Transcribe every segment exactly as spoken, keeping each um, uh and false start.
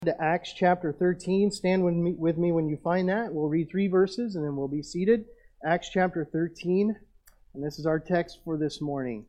To Acts chapter thirteen. Stand with me, with me when you find that. We'll read three verses and then we'll be seated. Acts chapter thirteen, and this is our text for this morning.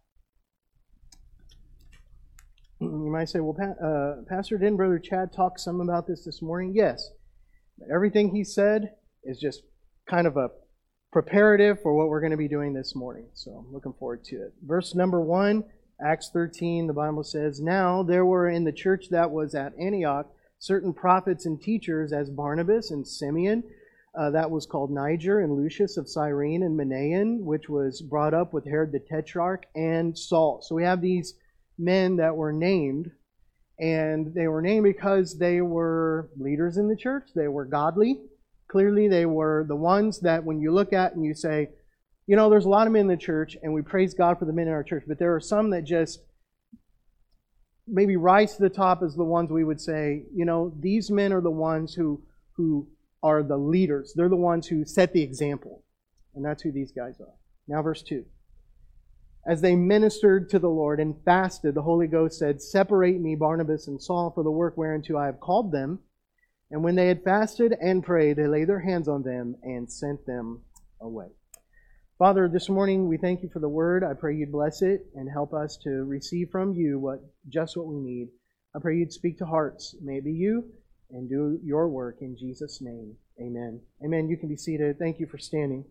You might say, well, uh, Pastor, didn't Brother Chad talk some about this this morning? Yes. But everything he said is just kind of a preparative for what we're going to be doing this morning. So I'm looking forward to it. Verse number one. Acts thirteen, the Bible says, Now there were in the church that was at Antioch certain prophets and teachers, as Barnabas and Simeon, uh, that was called Niger, and Lucius of Cyrene, and Manaen, which was brought up with Herod the Tetrarch, and Saul. So we have these men that were named, and they were named because they were leaders in the church. They were godly. Clearly, they were the ones that when you look at and you say, you know, there's a lot of men in the church, and we praise God for the men in our church, but there are some that just maybe rise to the top as the ones we would say, you know, these men are the ones who, who are the leaders. They're the ones who set the example. And that's who these guys are. Now, verse two. As they ministered to the Lord and fasted, the Holy Ghost said, Separate me, Barnabas and Saul, for the work whereunto I have called them. And when they had fasted and prayed, they laid their hands on them and sent them away. Father, this morning we thank you for the word. I pray you'd bless it and help us to receive from you what just what we need. I pray you'd speak to hearts. May it be you and do your work in Jesus' name. Amen. Amen. You can be seated. Thank you for standing.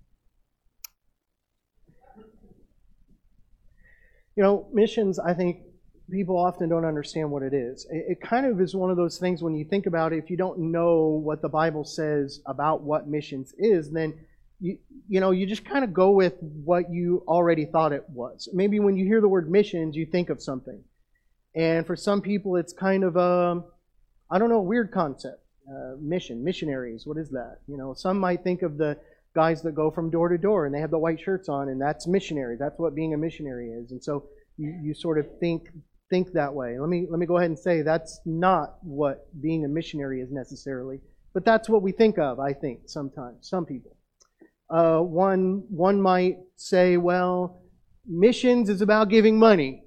You know, missions, I think people often don't understand what it is. It, it kind of is one of those things when you think about it, if you don't know what the Bible says about what missions is, then You, you know, you just kind of go with what you already thought it was. Maybe when you hear the word missions, you think of something. And for some people, it's kind of a, I don't know, a weird concept. Uh, mission, missionaries, what is that? You know, some might think of the guys that go from door to door and they have the white shirts on, and that's missionary. That's what being a missionary is. And so you, you sort of think think that way. Let me let me go ahead and say that's not what being a missionary is necessarily. But that's what we think of, I think, sometimes, some people. Uh, one one might say, well, missions is about giving money.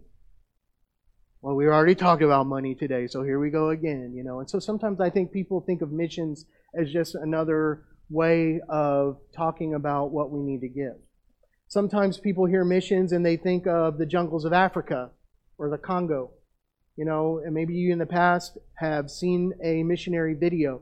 Well, we already talked about money today, so here we go again, you know. And so sometimes I think people think of missions as just another way of talking about what we need to give. Sometimes people hear missions and they think of the jungles of Africa or the Congo, you know, and maybe you in the past have seen a missionary video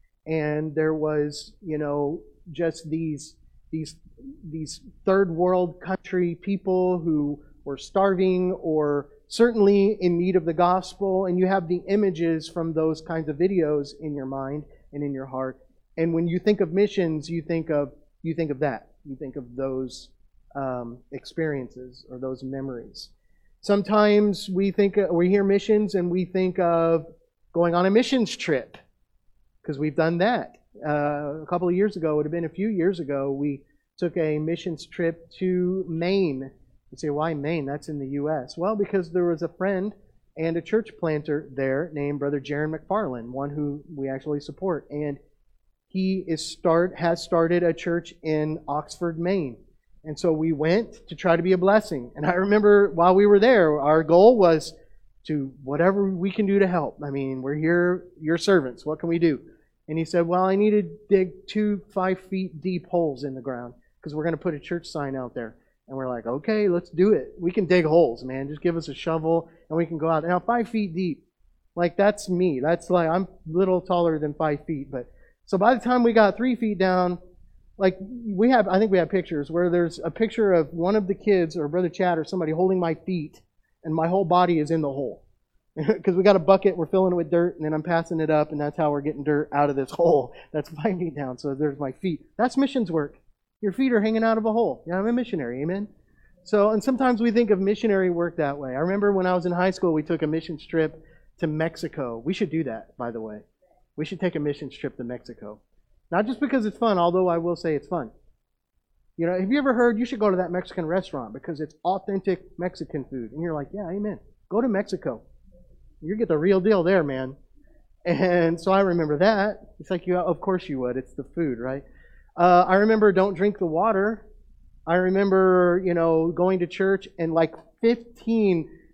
and there was, you know, just these These these third world country people who were starving or certainly in need of the gospel, and you have the images from those kinds of videos in your mind and in your heart. And when you think of missions, you think of you think of that. You think of those um, experiences or those memories. Sometimes we think we hear missions and we think of going on a missions trip because we've done that. Uh, a couple of years ago, it would have been a few years ago, we took a missions trip to Maine. You say, why Maine? That's in the U S Well, because there was a friend and a church planter there named Brother Jaron McFarland, one who we actually support. And he is start has started a church in Oxford, Maine. And so we went to try to be a blessing. And I remember while we were there, our goal was to whatever we can do to help. I mean, we're here, your servants. What can we do? And he said, well, I need to dig two five feet deep holes in the ground because we're going to put a church sign out there. And we're like, okay, let's do it. We can dig holes, man. Just give us a shovel and we can go out. Now, five feet deep, like that's me. That's like, I'm a little taller than five feet. But so by the time we got three feet down, like we have, I think we have pictures where there's a picture of one of the kids or Brother Chad or somebody holding my feet and my whole body is in the hole. Because we got a bucket, we're filling it with dirt, and then I'm passing it up, and that's how we're getting dirt out of this hole. That's five feet down, so there's my feet. That's missions work. Your feet are hanging out of a hole. Yeah, I'm a missionary, amen? So, and sometimes we think of missionary work that way. I remember when I was in high school, we took a missions trip to Mexico. We should do that, by the way. We should take a missions trip to Mexico. Not just because it's fun, although I will say it's fun. You know, have you ever heard you should go to that Mexican restaurant because it's authentic Mexican food? And you're like, yeah, amen. Go to Mexico. You get the real deal there, man. And so I remember that. It's like, you, of course you would. It's the food, right? Uh, I remember don't drink the water. I remember, you know, going to church and like fifteen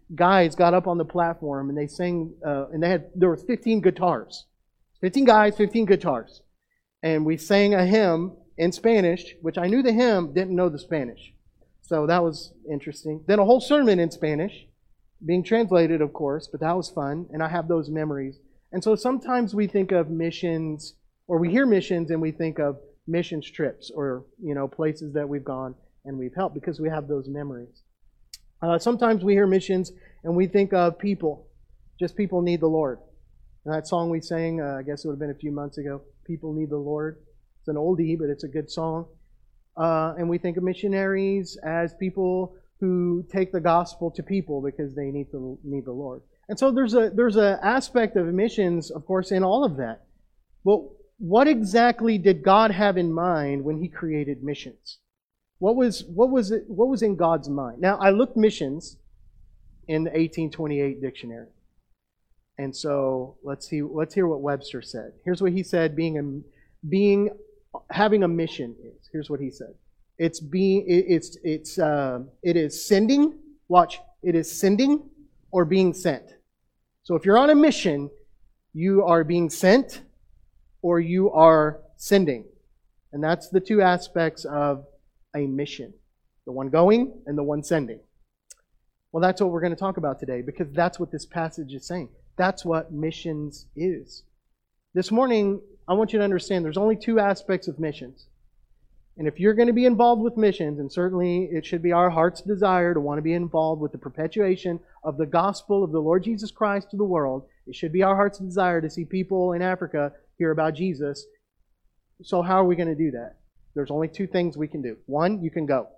guys got up on the platform and they sang, uh, and they had, there were fifteen guitars. fifteen guys, fifteen guitars. And we sang a hymn in Spanish, which I knew the hymn, didn't know the Spanish. So that was interesting. Then a whole sermon in Spanish, being translated, of course, but that was fun, and I have those memories. And so sometimes we think of missions, or we hear missions and we think of missions trips, or, you know, places that we've gone and we've helped, because we have those memories. Uh, sometimes we hear missions and we think of people. Just people need the Lord. And that song we sang, uh, I guess it would have been a few months ago, People Need the Lord. It's an oldie, but it's a good song. Uh, and we think of missionaries as people who take the gospel to people because they need to need the Lord. And so there's a there's an aspect of missions, of course, in all of that. Well, what exactly did God have in mind when He created missions? What was what was it? What was in God's mind? Now, I looked missions in the eighteen twenty-eight dictionary, and so let's see. Let's hear what Webster said. Here's what he said: being a being having a mission is. Here's what he said: It's being it's it's uh, it is sending. Watch. It is sending or being sent. So if you're on a mission, you are being sent or you are sending, and that's the two aspects of a mission: the one going and the one sending. Well, that's what we're going to talk about today, because that's what this passage is saying. That's what missions is. This morning, I want you to understand there's only two aspects of missions. And if you're going to be involved with missions, and certainly it should be our heart's desire to want to be involved with the perpetuation of the gospel of the Lord Jesus Christ to the world, it should be our heart's desire to see people in Africa hear about Jesus. So how are we going to do that? There's only two things we can do. One, you can go.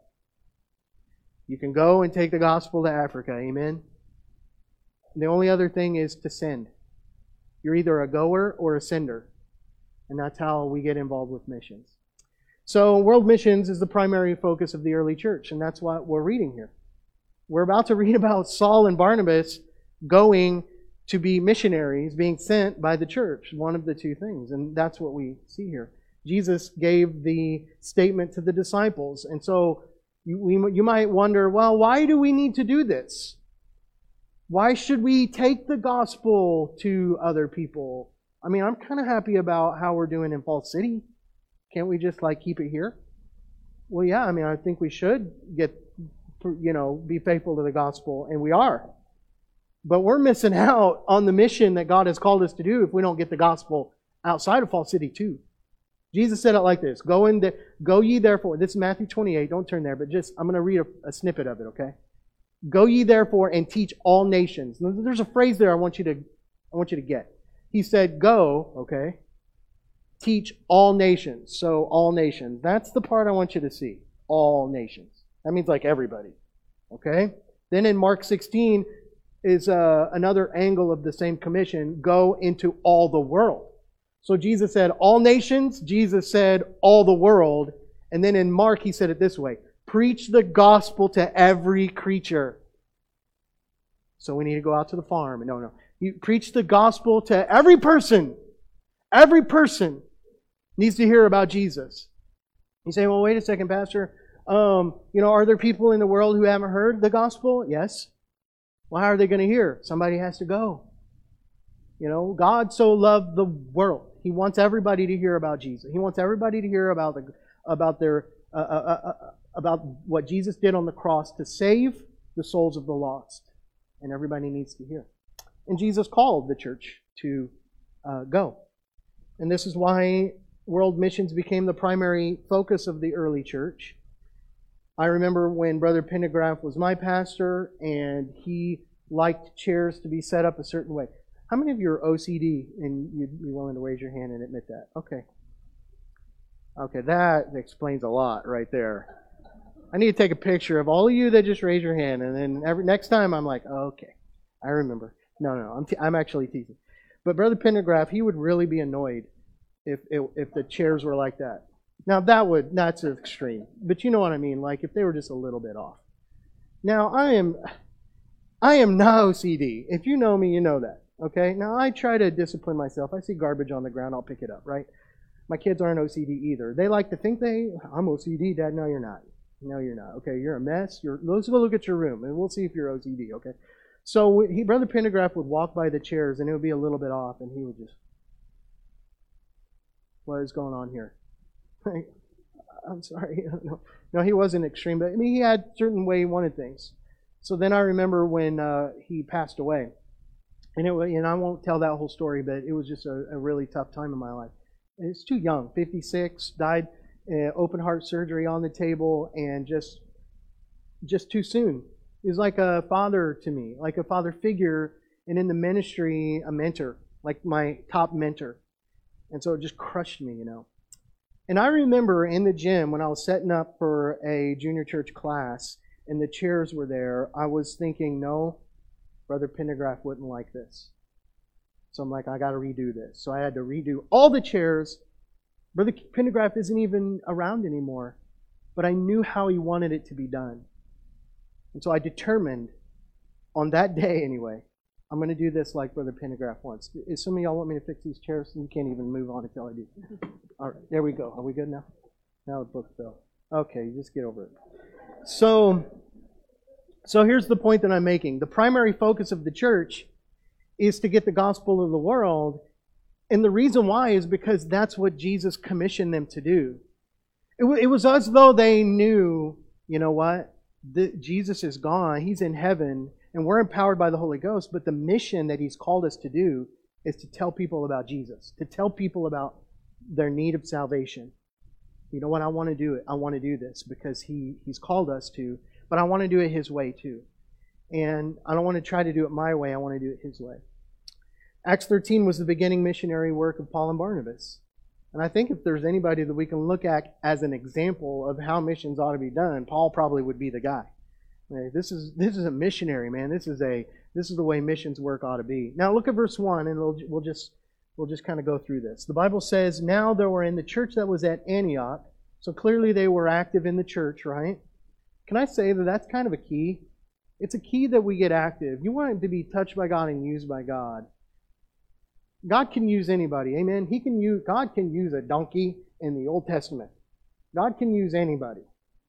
You can go and take the gospel to Africa. Amen? And the only other thing is to send. You're either a goer or a sender. And that's how we get involved with missions. So world missions is the primary focus of the early church, and that's what we're reading here. We're about to read about Saul and Barnabas going to be missionaries, being sent by the church, one of the two things. And that's what we see here. Jesus gave the statement to the disciples. And so you, we, you might wonder, well, why do we need to do this? Why should we take the gospel to other people? I mean, I'm kind of happy about how we're doing in Falls City. Can't we just like keep it here? Well, yeah, I mean, I think we should get, you know, be faithful to the gospel, and we are. But we're missing out on the mission that God has called us to do if we don't get the gospel outside of Falls City too. Jesus said it like this: Go in the, go ye therefore. This is Matthew twenty-eight. Don't turn there, but just I'm going to read a, a snippet of it. Okay. Go ye therefore and teach all nations. Now, there's a phrase there I want you to I want you to get. He said, "Go." Okay. Teach all nations. So all nations. That's the part I want you to see. All nations. That means like everybody. Okay? Then in Mark sixteen is uh, another angle of the same commission. Go into all the world. So Jesus said all nations. Jesus said all the world. And then in Mark he said it this way: preach the gospel to every creature. So we need to go out to the farm. No, no. You preach the gospel to every person. Every person needs to hear about Jesus. You say, well, wait a second, Pastor. Um, you know, are there people in the world who haven't heard the gospel? Yes. Well, how are they going to hear? Somebody has to go. You know, God so loved the world. He wants everybody to hear about Jesus. He wants everybody to hear about the about their uh, uh, uh, about what Jesus did on the cross to save the souls of the lost. And everybody needs to hear. And Jesus called the church to uh, go. And this is why world missions became the primary focus of the early church. I remember when Brother Pendergraft was my pastor, and he liked chairs to be set up a certain way. How many of you are O C D and you'd be willing to raise your hand and admit that? Okay. Okay, that explains a lot right there. I need to take a picture of all of you that just raise your hand, and then every next time I'm like, oh, okay, I remember. No, no, I'm te- I'm actually teasing. But Brother Pendergraft, he would really be annoyed if, if if the chairs were like that. Now that would that's extreme, but you know what I mean. Like if they were just a little bit off. Now I am I am not O C D. If you know me, you know that. Okay. Now I try to discipline myself. I see garbage on the ground, I'll pick it up. Right. My kids aren't O C D either. They like to think they I'm O C D, Dad. No, you're not. No, you're not. Okay, you're a mess. You're let's go look at your room and we'll see if you're O C D. Okay. So he, Brother Pendergraft would walk by the chairs, and it would be a little bit off, and he would just, what is going on here? I'm sorry. No, no, he wasn't extreme, but I mean, he had a certain way he wanted things. So then I remember when uh, he passed away, and it and I won't tell that whole story, but it was just a, a really tough time in my life. And it's too young, fifty-six, died, uh, open heart surgery on the table, and just just too soon. He was like a father to me, like a father figure, and in the ministry, a mentor, like my top mentor. And so it just crushed me, you know. And I remember in the gym when I was setting up for a junior church class and the chairs were there, I was thinking, no, Brother Pendergraft wouldn't like this. So I'm like, I got to redo this. So I had to redo all the chairs. Brother Pendergraft isn't even around anymore, but I knew how he wanted it to be done. And so I determined, on that day anyway, I'm going to do this like Brother Pendergraft wants. Is some of y'all want me to fix these chairs? You can't even move on until I do. All right, there we go. Are we good now? Now the book fell. Okay, just get over it. So, so here's the point that I'm making. The primary focus of the church is to get the gospel of the world. And the reason why is because that's what Jesus commissioned them to do. It, w- it was as though they knew, you know what? The, Jesus is gone. He's in heaven. And we're empowered by the Holy Ghost, but the mission that He's called us to do is to tell people about Jesus, to tell people about their need of salvation. You know what? I want to do it. I want to do this because he, He's called us to, but I want to do it His way too. And I don't want to try to do it my way. I want to do it His way. Acts thirteen was the beginning missionary work of Paul and Barnabas. And I think if there's anybody that we can look at as an example of how missions ought to be done, Paul probably would be the guy. This is this is a missionary, man. This is a this is the way missions work ought to be. Now look at verse one, and we'll we'll just we'll just kind of go through this. The Bible says, "Now there were in the church that was at Antioch," so clearly they were active in the church, right? Can I say that that's kind of a key? It's a key that we get active. You want to be touched by God and used by God. God can use anybody, amen. He can use God can use a donkey in the Old Testament. God can use anybody.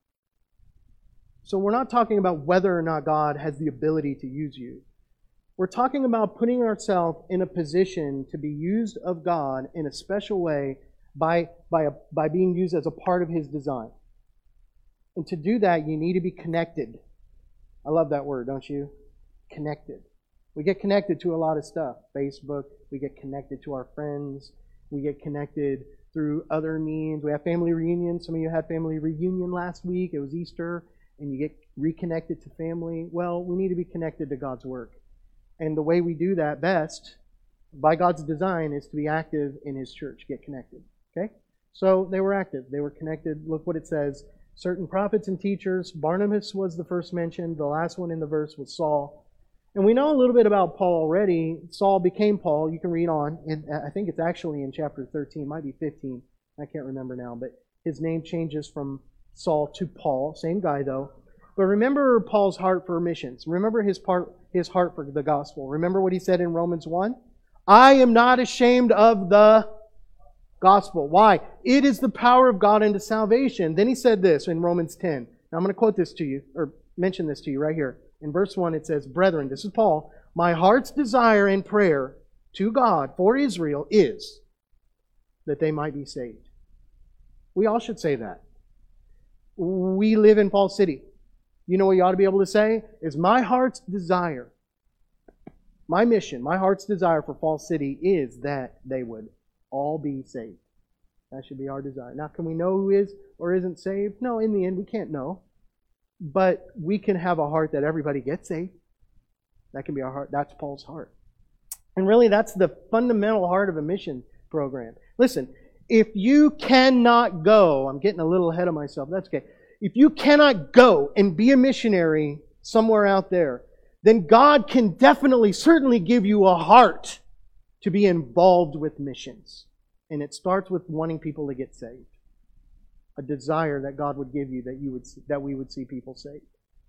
So we're not talking about whether or not God has the ability to use you. We're talking about putting ourselves in a position to be used of God in a special way by, by, a, by being used as a part of His design. And to do that, you need to be connected. I love that word, don't you? Connected. We get connected to a lot of stuff. Facebook, we get connected to our friends. We get connected through other means. We have family reunions. Some of you had family reunion last week. It was Easter. And you get reconnected to family. Well, we need to be connected to God's work. And the way we do that best, by God's design, is to be active in His church. Get connected. Okay? So they were active. They were connected. Look what it says. Certain prophets and teachers. Barnabas was the first mentioned. The last one in the verse was Saul. And we know a little bit about Paul already. Saul became Paul. You can read on. And I think it's actually in chapter thirteen. It might be fifteen. I can't remember now. But his name changes from Saul to Paul, same guy though. But remember Paul's heart for missions. Remember his part, his heart for the gospel. Remember what he said in Romans one? I am not ashamed of the gospel. Why? It is the power of God unto salvation. Then he said this in Romans ten. Now I'm going to quote this to you, or mention this to you right here. In verse one it says, "Brethren," this is Paul, "my heart's desire and prayer to God for Israel is that they might be saved." We all should say that. We live in Falls City. You know what you ought to be able to say? Is my heart's desire, my mission, my heart's desire for Falls City is that they would all be saved. That should be our desire. Now, can we know who is or isn't saved? No, in the end, we can't know. But we can have a heart that everybody gets saved. That can be our heart. That's Paul's heart. And really, that's the fundamental heart of a mission program. Listen, if you cannot go, I'm getting a little ahead of myself, that's okay. If you cannot go and be a missionary somewhere out there, then God can definitely, certainly give you a heart to be involved with missions. And it starts with wanting people to get saved. A desire that God would give you that you would see, that we would see people saved.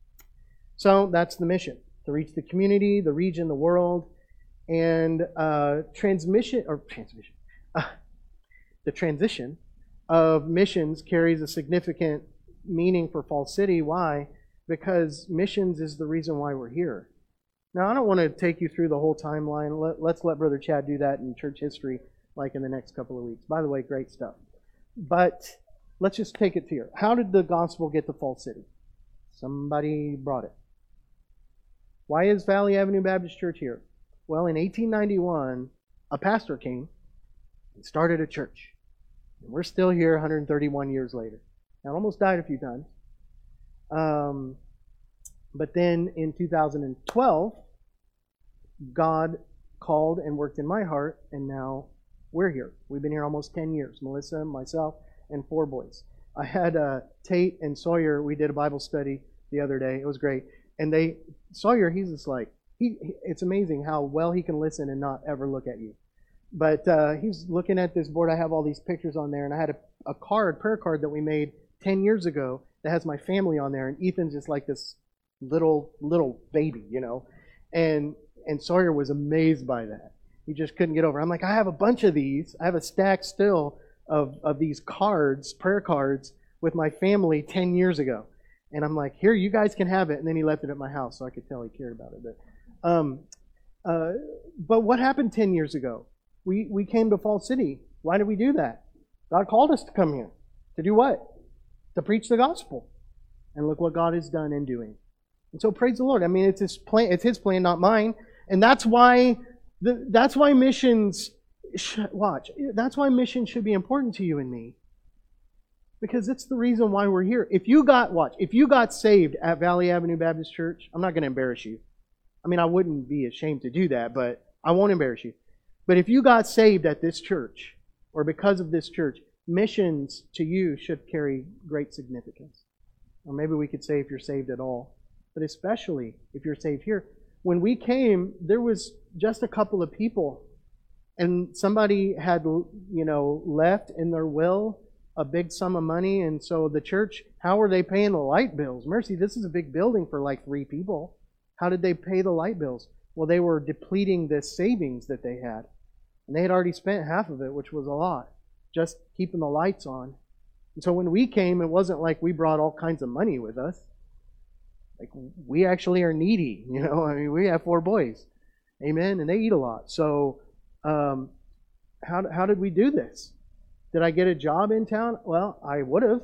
So that's the mission, to reach the community, the region, the world, and uh, transmission or transmission. Uh, the transition of missions carries a significant meaning for Falls City. Why? Because missions is the reason why we're here. Now, I don't want to take you through the whole timeline. Let, let's let Brother Chad do that in church history, like in the next couple of weeks. By the way, great stuff. But let's just take it here. How did the gospel get to Falls City? Somebody brought it. Why is Valley Avenue Baptist Church here? Well, in eighteen ninety-one, a pastor came and started a church. And we're still here one hundred thirty-one years later. Now, almost died a few times. Um, but then in two thousand twelve, God called and worked in my heart, and now we're here. We've been here almost ten years. Melissa, myself, and four boys. I had uh, Tate and Sawyer. We did a Bible study the other day. It was great. And they, Sawyer, he's just like, he. it's amazing how well he can listen and not ever look at you. But uh, he's looking at this board. I have all these pictures on there, and I had a, a card, prayer card that we made ten years ago that has my family on there, and Ethan's just like this little little baby, you know. And and Sawyer was amazed by that. He just couldn't get over it. I'm like, I have a bunch of these. I have a stack still of, of these cards, prayer cards, with my family ten years ago. And I'm like, here, you guys can have it. And then he left it at my house, so I could tell he cared about it. But, um, uh, but what happened ten years ago? We, we came to Falls City. Why did we do that? God called us to come here. To do what? To preach the gospel. And look what God has done in doing. And so praise the Lord. I mean, it's His plan, it's His plan, not mine. And that's why the, that's why missions, watch, that's why missions should be important to you and me. Because it's the reason why we're here. If you got, watch, if you got saved at Valley Avenue Baptist Church, I'm not going to embarrass you. I mean, I wouldn't be ashamed to do that, but I won't embarrass you. But if you got saved at this church, or because of this church, missions to you should carry great significance. Or maybe we could say if you're saved at all. But especially if you're saved here. When we came, there was just a couple of people. And somebody had, you know, left in their will a big sum of money. And so the church, how were they paying the light bills? Mercy, this is a big building for like three people. How did they pay the light bills? Well, they were depleting the savings that they had. And they had already spent half of it, which was a lot, just keeping the lights on. And so when we came, it wasn't like we brought all kinds of money with us. Like, we actually are needy, you know. I mean, we have four boys. Amen? And they eat a lot. So, um, how, how did we do this? Did I get a job in town? Well, I would have.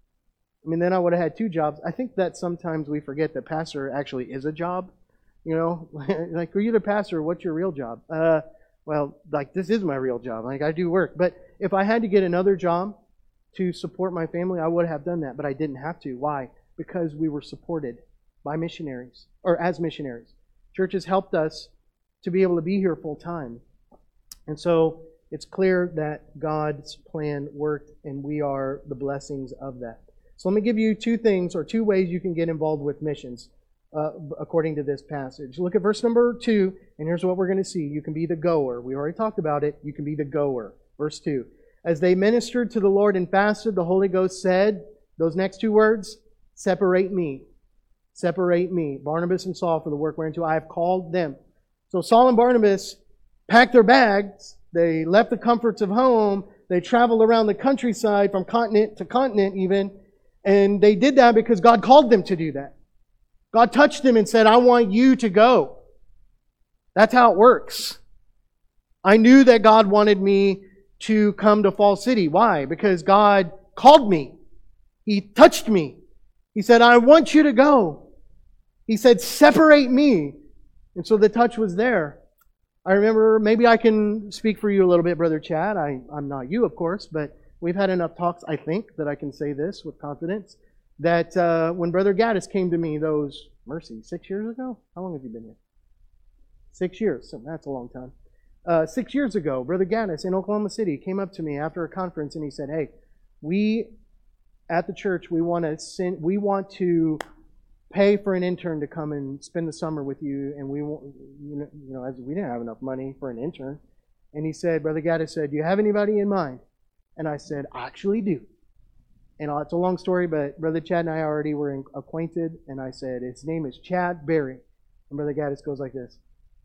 I mean, then I would have had two jobs. I think that sometimes we forget that pastor actually is a job. You know, like, are you the pastor? What's your real job? Uh, well, like, this is my real job. Like, I do work. But if I had to get another job to support my family, I would have done that. But I didn't have to. Why? Because we were supported by missionaries, or as missionaries. Churches helped us to be able to be here full time. And so it's clear that God's plan worked, and we are the blessings of that. So let me give you two things, or two ways you can get involved with missions, uh, according to this passage. Look at verse number two, and here's what we're going to see. You can be the goer. We already talked about it. You can be the goer. Verse two. As they ministered to the Lord and fasted, the Holy Ghost said, those next two words, separate me. Separate me, Barnabas and Saul, for the work whereunto I have called them. So Saul and Barnabas packed their bags. They left the comforts of home. They traveled around the countryside from continent to continent even. And they did that because God called them to do that. God touched them and said, I want you to go. That's how it works. I knew that God wanted me to come to Falls City. Why? Because God called me. He touched me. He said, I want you to go. He said, separate me. And so the touch was there. I remember, maybe I can speak for you a little bit, Brother Chad. I, I'm not you, of course, but we've had enough talks, I think, that I can say this with confidence, that uh, when Brother Gaddis came to me those, mercy, six years ago? How long have you been here? Six years. So that's a long time. Uh, six years ago, Brother Gaddis in Oklahoma City came up to me after a conference and he said, hey, we at the church, we want to send, we want to pay for an intern to come and spend the summer with you, and we want, you know, you know, as we didn't have enough money for an intern. And he said, Brother Gaddis said, do you have anybody in mind? And I said, I actually do. And it's a long story, but Brother Chad and I already were in, acquainted, and I said, his name is Chad Berry. And Brother Gaddis goes like this.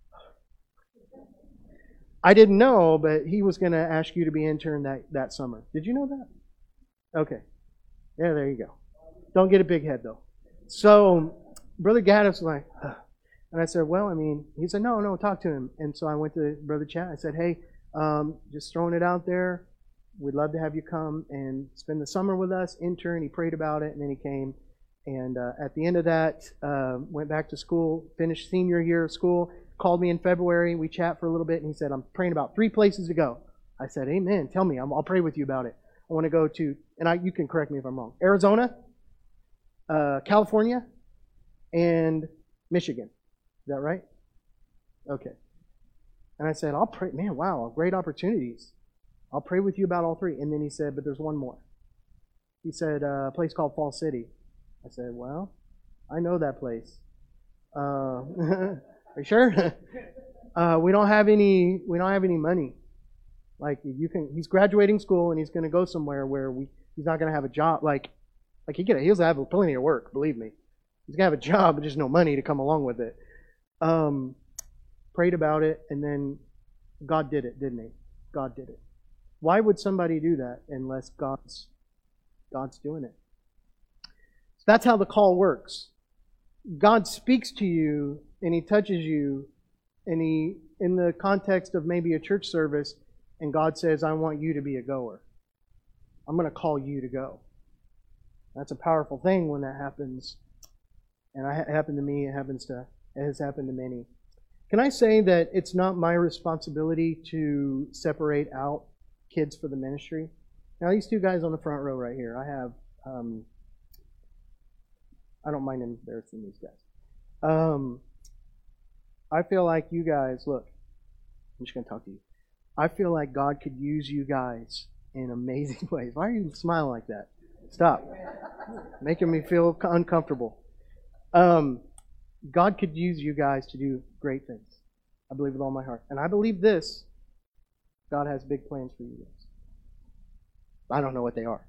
I didn't know, but he was going to ask you to be intern that, that summer. Did you know that? Okay. Yeah, there you go. Don't get a big head, though. So, Brother Gaddis was like, huh. And I said, well, I mean, he said, no, no, talk to him. And so I went to Brother Chad. I said, hey, um, just throwing it out there. We'd love to have you come and spend the summer with us, intern. He prayed about it, and then he came. And uh, at the end of that, uh, went back to school, finished senior year of school, called me in February. We chat for a little bit, and he said, I'm praying about three places to go. I said, amen. Tell me. I'm, I'll pray with you about it. I want to go to, and I, you can correct me if I'm wrong, Arizona, uh, California, and Michigan. Is that right? Okay. And I said, I'll pray. Man, wow, great opportunities. I'll pray with you about all three. And then he said, but there's one more. He said, uh, a place called Fall City. I said, well, I know that place. Uh, are you sure? uh, we don't have any. We don't have any money. Like you can. He's graduating school and he's going to go somewhere where we. He's not going to have a job. Like, like he get. He'll have plenty of work. Believe me. He's going to have a job, but just no money to come along with it. Um, prayed about it, and then God did it, didn't He? God did it. Why would somebody do that unless God's God's doing it? So that's how the call works. God speaks to you and He touches you, and He, in the context of maybe a church service, and God says, I want you to be a goer. I'm going to call you to go. That's a powerful thing when that happens. And it happened to me, it happens to, it has happened to many. Can I say that it's not my responsibility to separate out kids for the ministry? Now, these two guys on the front row right here, I have, um, I don't mind embarrassing these guys. Um, I feel like you guys, look, I'm just going to talk to you. I feel like God could use you guys in amazing ways. Why are you smiling like that? Stop. Making me feel uncomfortable. Um, God could use you guys to do great things. I believe with all my heart. And I believe this, God has big plans for you guys. I don't know what they are.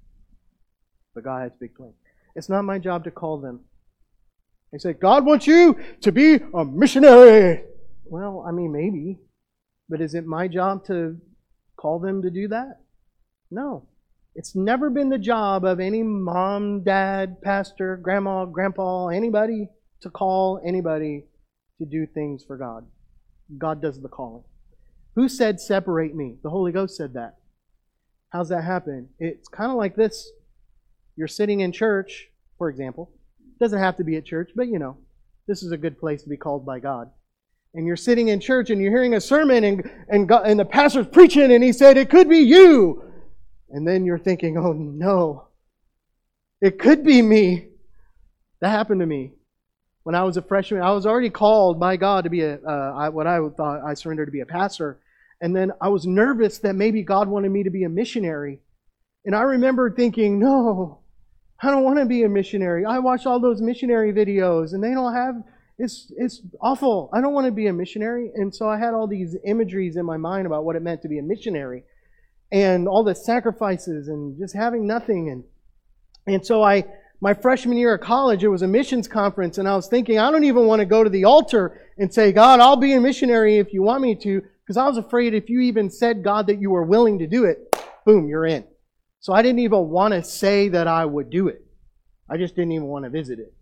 But God has big plans. It's not my job to call them. They say, God wants you to be a missionary. Well, I mean, maybe. But is it my job to call them to do that? No. It's never been the job of any mom, dad, pastor, grandma, grandpa, anybody to call anybody to do things for God. God does the calling. Who said, separate me? The Holy Ghost said that. How's that happen? It's kind of like this. You're sitting in church, for example. It doesn't have to be at church, but you know, this is a good place to be called by God. And you're sitting in church and you're hearing a sermon and, and, God, and the pastor's preaching and he said, it could be you. And then you're thinking, oh no, it could be me. That happened to me. When I was a freshman, I was already called by God to be a, uh, I, what I thought I surrendered to be a pastor. And then I was nervous that maybe God wanted me to be a missionary. And I remember thinking, no, I don't want to be a missionary. I watch all those missionary videos and they don't have, it's, it's awful. I don't want to be a missionary. And so I had all these imageries in my mind about what it meant to be a missionary. And all the sacrifices and just having nothing. And and so I, my freshman year of college, it was a missions conference, and I was thinking, I don't even want to go to the altar and say, God, I'll be a missionary if you want me to, because I was afraid if you even said, God, that you were willing to do it, boom, you're in. So I didn't even want to say that I would do it. I just didn't even want to visit it.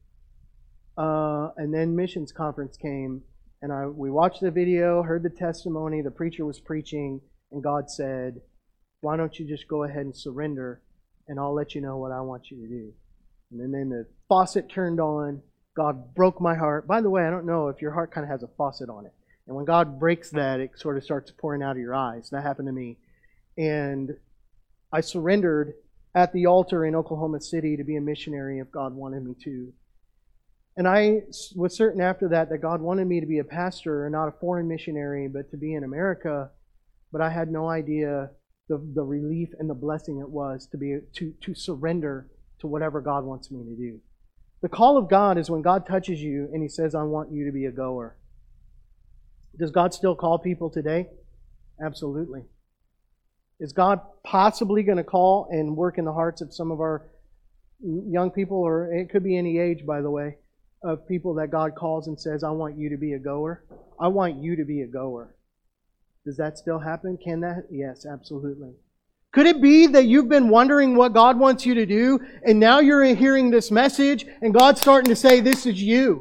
Uh, and then missions conference came, and I we watched the video, heard the testimony, the preacher was preaching, and God said, why don't you just go ahead and surrender, and I'll let you know what I want you to do. And then, then the faucet turned on. God broke my heart. By the way, I don't know if your heart kind of has a faucet on it. And when God breaks that, it sort of starts pouring out of your eyes. That happened to me. And I surrendered at the altar in Oklahoma City to be a missionary if God wanted me to. And I was certain after that that God wanted me to be a pastor and not a foreign missionary, but to be in America. But I had no idea The, the relief and the blessing it was to be to, to surrender to whatever God wants me to do. The call of God is when God touches you and He says, I want you to be a goer. Does God still call people today? Absolutely. Is God possibly going to call and work in the hearts of some of our young people, or it could be any age, by the way, of people that God calls and says, I want you to be a goer? I want you to be a goer. Does that still happen? Can that? Yes, absolutely. Could it be that you've been wondering what God wants you to do, and now you're hearing this message, and God's starting to say, this is you.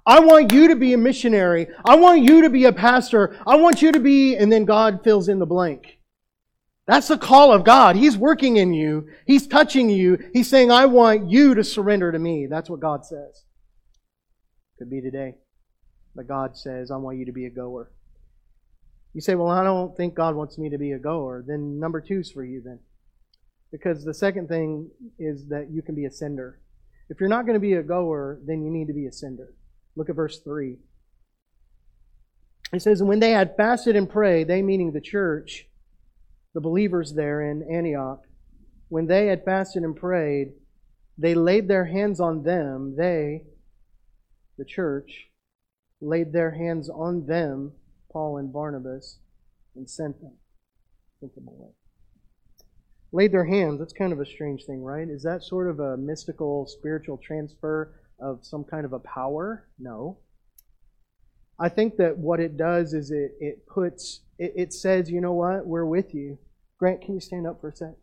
I want you to be a missionary. I want you to be a pastor. I want you to be, and then God fills in the blank. That's the call of God. He's working in you. He's touching you. He's saying, I want you to surrender to me. That's what God says. Could be today. But God says, I want you to be a goer. You say, well, I don't think God wants me to be a goer. Then number two's for you then. Because the second thing is that you can be a sender. If you're not going to be a goer, then you need to be a sender. Look at verse three. It says, and when they had fasted and prayed, they meaning the church, the believers there in Antioch, when they had fasted and prayed, they laid their hands on them. They, the church, laid their hands on them, Paul and Barnabas, and sent them. Sent them away. Laid their hands, that's kind of a strange thing, right? Is that sort of a mystical, spiritual transfer of some kind of a power? No. I think that what it does is it, it puts, it, it says, you know what, we're with you. Grant, can you stand up for a sec?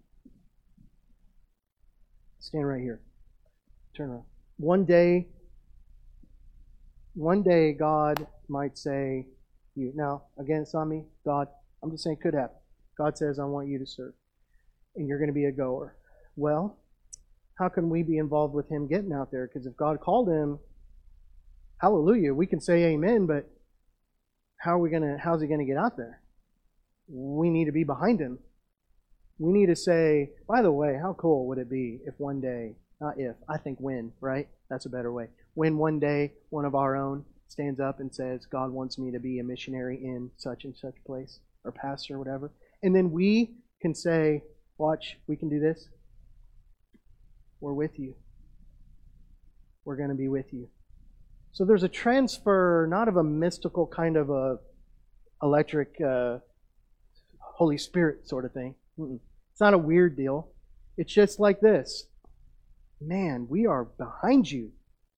Stand right here. Turn around. One day, one day God might say, you. Now, again, it's on me. God, I'm just saying could happen. God says, I want you to serve. And you're going to be a goer. Well, how can we be involved with Him getting out there? Because if God called him, hallelujah, we can say amen, but how are we going to, how's He going to get out there? We need to be behind Him. We need to say, by the way, how cool would it be if one day, not if, I think when, right? That's a better way. When one day one of our own stands up and says, God wants me to be a missionary in such and such place, or pastor or whatever. And then we can say, watch, we can do this. We're with you. We're going to be with you. So there's a transfer, not of a mystical kind of a electric uh, Holy Spirit sort of thing. Mm-mm. It's not a weird deal. It's just like this. Man, we are behind you.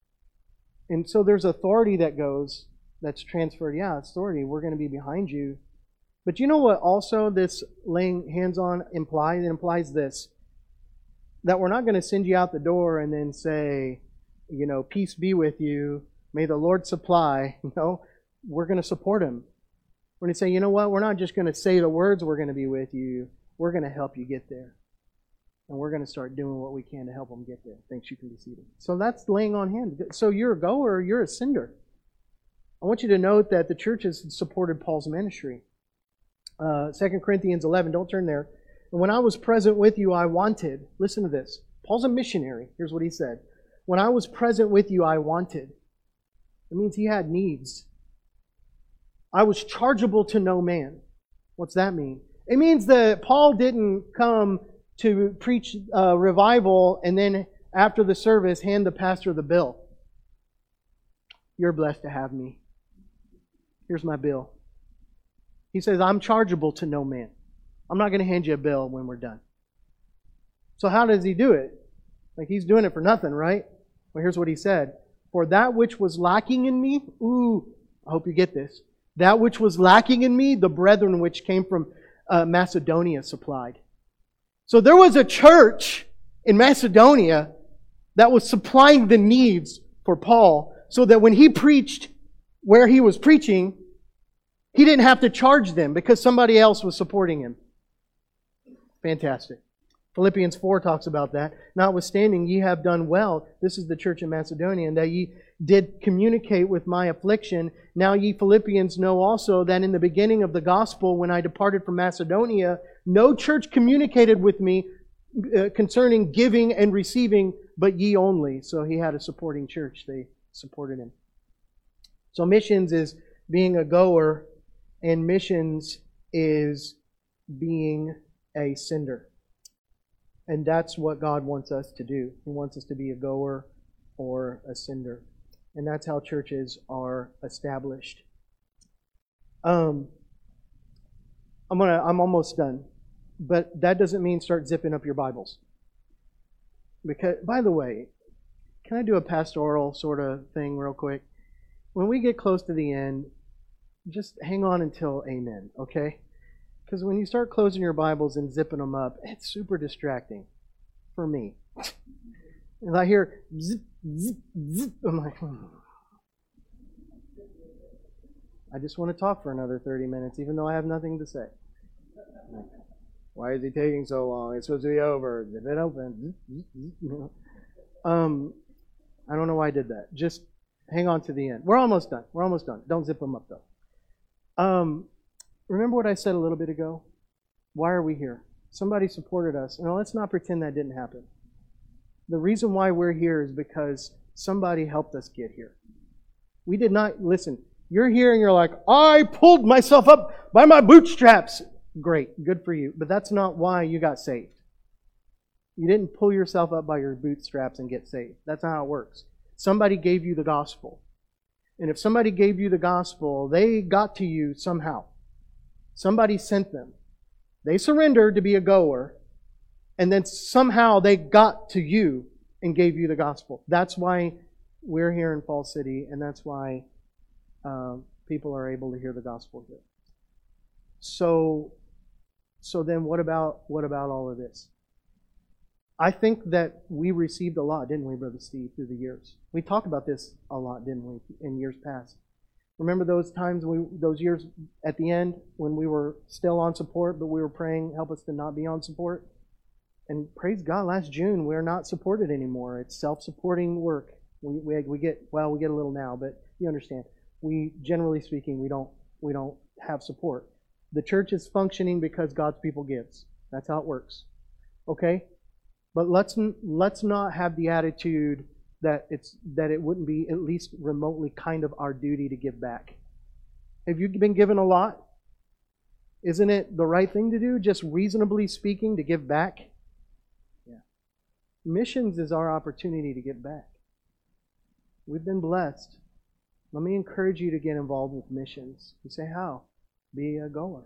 And so there's authority that goes, that's transferred. Yeah, authority. We're going to be behind you. But you know what also this laying hands on implies? It implies this. That we're not going to send you out the door and then say, you know, peace be with you. May the Lord supply. No, we're going to support Him. We're going to say, you know what? We're not just going to say the words, we're going to be with you. We're going to help you get there. And we're going to start doing what we can to help them get there. Thanks, you can be seated. So that's laying on hands. So you're a goer or you're a sender. I want you to note that the church has supported Paul's ministry. Uh, Second Corinthians eleven, don't turn there. And when I was present with you, I wanted. Listen to this. Paul's a missionary. Here's what he said. When I was present with you, I wanted. It means he had needs. I was chargeable to no man. What's that mean? It means that Paul didn't come to preach uh, revival and then after the service hand the pastor the bill. You're blessed to have me. Here's my bill. He says, I'm chargeable to no man. I'm not going to hand you a bill when we're done. So how does he do it? Like he's doing it for nothing, right? Well, here's what he said. For that which was lacking in me, ooh, I hope you get this. That which was lacking in me, the brethren which came from uh, Macedonia supplied. So there was a church in Macedonia that was supplying the needs for Paul so that when he preached where he was preaching, he didn't have to charge them because somebody else was supporting him. Fantastic. Philippians four talks about that. Notwithstanding, ye have done well. This is the church in Macedonia, and that ye did communicate with my affliction. Now ye Philippians know also that in the beginning of the gospel, when I departed from Macedonia, no church communicated with me uh, concerning giving and receiving, but ye only. So he had a supporting church. They supported him. So missions is being a goer, and missions is being a sender. And that's what God wants us to do. He wants us to be a goer or a sender. And that's how churches are established. Um, I'm gonna. I'm almost done. But that doesn't mean start zipping up your Bibles. Because, by the way, can I do a pastoral sort of thing real quick? When we get close to the end, just hang on until amen, okay? Because when you start closing your Bibles and zipping them up, it's super distracting for me. And I hear zip, zip, zip. I'm like, hmm. I just want to talk for another thirty minutes, even though I have nothing to say. Why is he taking so long? It's supposed to be over. If it opens. Um, I don't know why I did that. Just hang on to the end. We're almost done. We're almost done. Don't zip them up, though. Um, remember what I said a little bit ago? Why are we here? Somebody supported us. Now, let's not pretend that didn't happen. The reason why we're here is because somebody helped us get here. We did not, listen, you're here and you're like, I pulled myself up by my bootstraps. Great, good for you. But that's not why you got saved. You didn't pull yourself up by your bootstraps and get saved. That's not how it works. Somebody gave you the gospel. And if somebody gave you the gospel, they got to you somehow. Somebody sent them. They surrendered to be a goer, and then somehow they got to you and gave you the gospel. That's why we're here in Fall City, and that's why uh, people are able to hear the gospel here. So, so then what about what about all of this? I think that we received a lot, didn't we, Brother Steve, through the years? We talked about this a lot, didn't we, in years past? Remember those times, we, those years at the end when we were still on support, but we were praying, help us to not be on support? And praise God, last June, we're not supported anymore. It's self-supporting work. We, we, we get, well, we get a little now, but you understand. We, generally speaking, we don't, we don't have support. The church is functioning because God's people gives. That's how it works. Okay? But let's let's not have the attitude that it's that it wouldn't be at least remotely kind of our duty to give back. Have you been given a lot? Isn't it the right thing to do, just reasonably speaking, to give back? Yeah. Missions is our opportunity to give back. We've been blessed. Let me encourage you to get involved with missions. You say, how? Be a goer.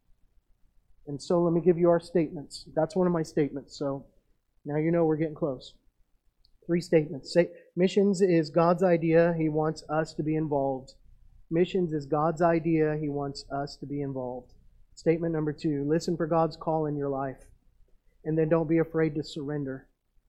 And so let me give you our statements. That's one of my statements. So now you know we're getting close. Three statements. Say, missions is God's idea. He wants us to be involved. Missions is God's idea. He wants us to be involved. Statement number two, listen for God's call in your life. And then don't be afraid to surrender.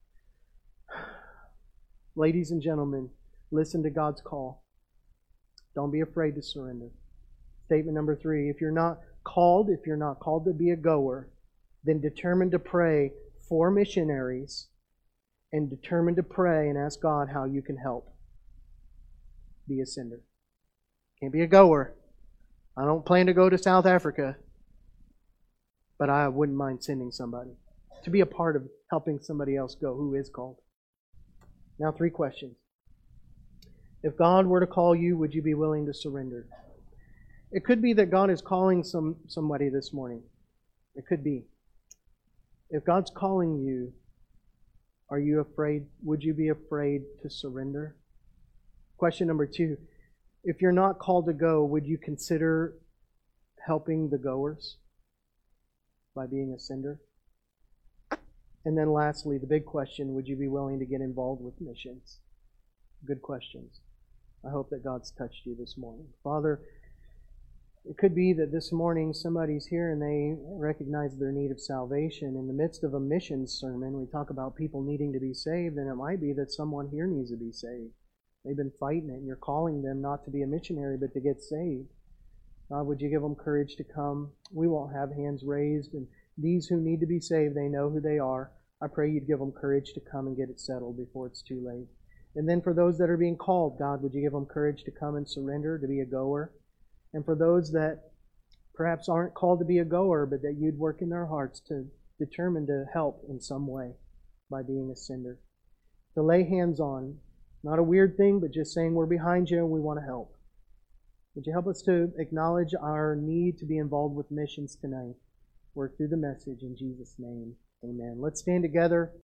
Ladies and gentlemen, listen to God's call. Don't be afraid to surrender. Statement number three, if you're not called, if you're not called to be a goer, then determine to pray for missionaries and determine to pray and ask God how you can help. Be a sender. Can't be a goer. I don't plan to go to South Africa, but I wouldn't mind sending somebody to be a part of helping somebody else go who is called. Now, three questions. If God were to call you, would you be willing to surrender? It could be that God is calling some somebody this morning. It could be. If God's calling you, are you afraid? Would you be afraid to surrender? Question number two. If you're not called to go, would you consider helping the goers by being a sender? And then lastly, the big question, would you be willing to get involved with missions? Good questions. I hope that God's touched you this morning. Father, it could be that this morning somebody's here and they recognize their need of salvation. In the midst of a missions sermon, we talk about people needing to be saved, and it might be that someone here needs to be saved. They've been fighting it, and you're calling them not to be a missionary, but to get saved. God, would you give them courage to come? We won't have hands raised, and these who need to be saved, they know who they are. I pray you'd give them courage to come and get it settled before it's too late. And then for those that are being called, God, would you give them courage to come and surrender, to be a goer? And for those that perhaps aren't called to be a goer, but that you'd work in their hearts to determine to help in some way by being a sender. To lay hands on, not a weird thing, but just saying we're behind you and we want to help. Would you help us to acknowledge our need to be involved with missions tonight? Work through the message in Jesus' name. Amen. Let's stand together.